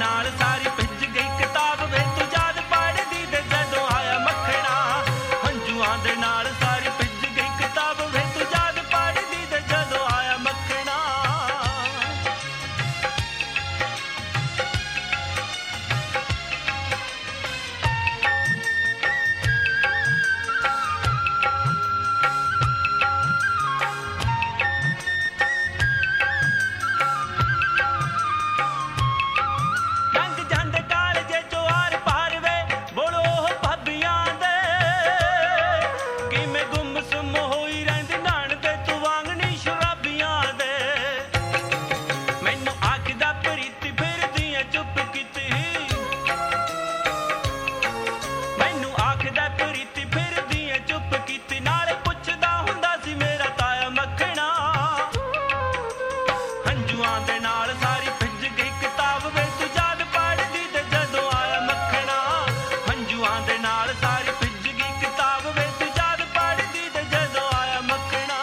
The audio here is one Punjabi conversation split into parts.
ਨਾਲ ਸਾਰੀ ਭਿੱਜ ਗਈ ਕਿਤਾਬ ਵੇ ਤੂੰ ਯਾਦ ਪੜ੍ਹਦੀ ਤੇ ਜਦੋਂ ਆਇਆ ਮੱਖਣਾ ਹੰਝੂਆਂ ਦੇ ਨਾਲ ਸਾਰੀ ਭਿੱਜ ਗਈ ਕਿਤਾਬ ਵੇ ਤੂੰ ਯਾਦ ਪੜ੍ਹਦੀ ਤੇ ਜਦੋਂ ਆਇਆ ਮੱਖਣਾ ਦੇ ਨਾਲ ਸਾਰੀ ਭਿੱਜ ਗਈ ਕਿਤਾਬ ਵੇ ਤੂੰ ਯਾਦ ਪੜ੍ਹਦੀ ਤੇ ਜਦੋਂ ਆਇਆ ਮੱਖਣਾ ਹੰਝੂਆਂ ਦੇ ਨਾਲ ਸਾਰੀ ਭਿੱਜ ਗਈ ਕਿਤਾਬ ਵੇ ਤੂੰ ਯਾਦ ਪੜ੍ਹਦੀ ਤੇ ਜਦੋਂ ਆਇਆ ਮੱਖਣਾ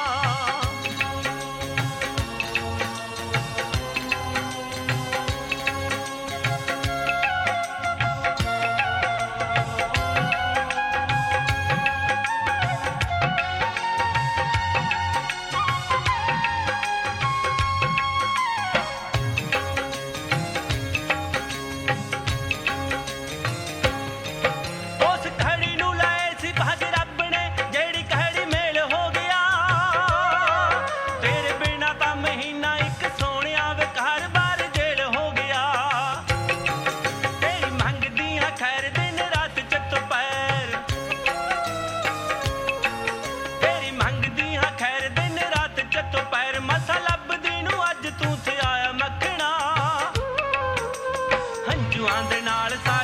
ਹੰਝੂਆਂ ਦੇ ਨਾਲ